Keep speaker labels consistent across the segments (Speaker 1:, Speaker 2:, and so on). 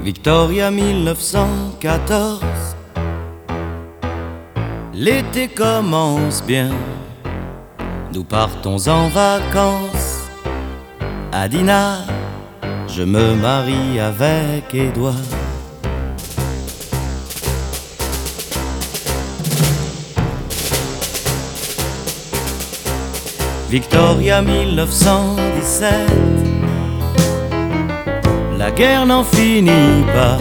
Speaker 1: Victoria 1914. L'été commence bien, nous partons en vacances. À Dinard, je me marie avec Édouard. Victoria 1917. La guerre n'en finit pas.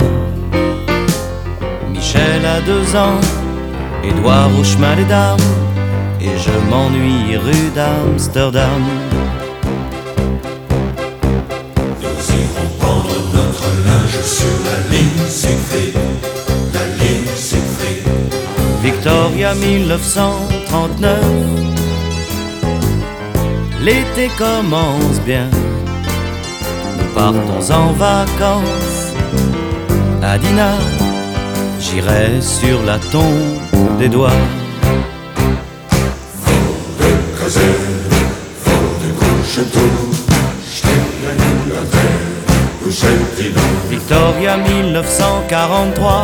Speaker 1: Michel a 2 ans, Édouard au chemin des dames, et je m'ennuie rue d'Amsterdam.
Speaker 2: Nous irons prendre notre linge sur la ligne Siegfried, la ligne Siegfried.
Speaker 1: Victoria 1939. L'été commence bien, nous partons en vacances. À Dinard, j'irai sur la tombe d'Édouard.
Speaker 2: Vor der Kaserne, vor dem Kuscheltuch, steht ein junger Herr und schenkt ihn auf.
Speaker 1: Victoria 1943.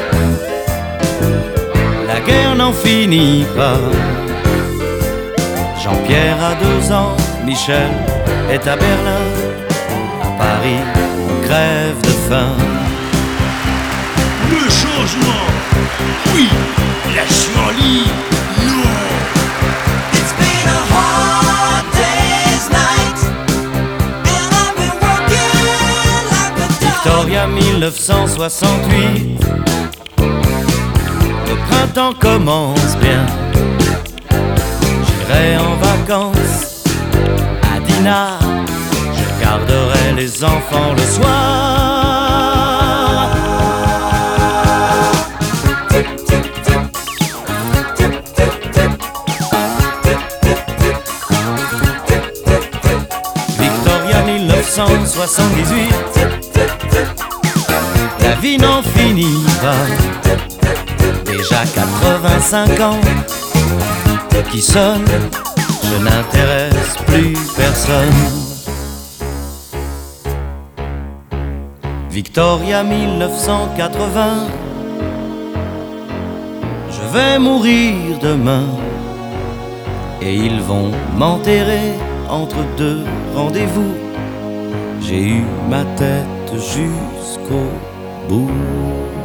Speaker 1: La guerre n'en finit pas. Jean-Pierre a 2 ans, Michel est à Berlin. À Paris, on crève de faim.
Speaker 3: Le changement, oui. La surlie, non.
Speaker 4: It's been a hard day's night, and I've been working like a dog.
Speaker 1: Victoria 1968. Le printemps commence bien. J'irai en vacances à Dinard. Je garderai les enfants le soir. Victoria 1978. La vie n'en finit pas. Déjà 85 ans qui sonne, je n'intéresse plus personne. Victoria 1980. Je vais mourir demain et ils vont m'enterrer entre 2 rendez-vous. J'ai eu ma tête jusqu'au bout.